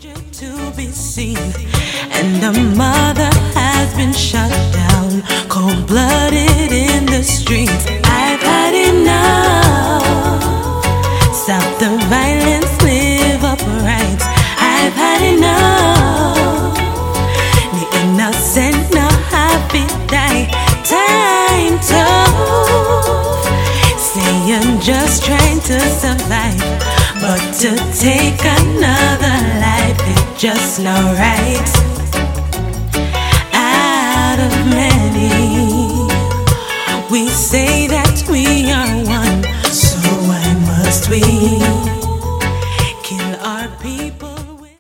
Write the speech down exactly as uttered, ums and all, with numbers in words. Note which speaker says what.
Speaker 1: stranger to be seen, and a mother has been shut down, cold-blooded in the streets. I've had enough. Stop the violence, live upright. I've had enough. The innocent no happy die. Time to say you're just trying to survive, but to take another life is just not right. Out of many, we say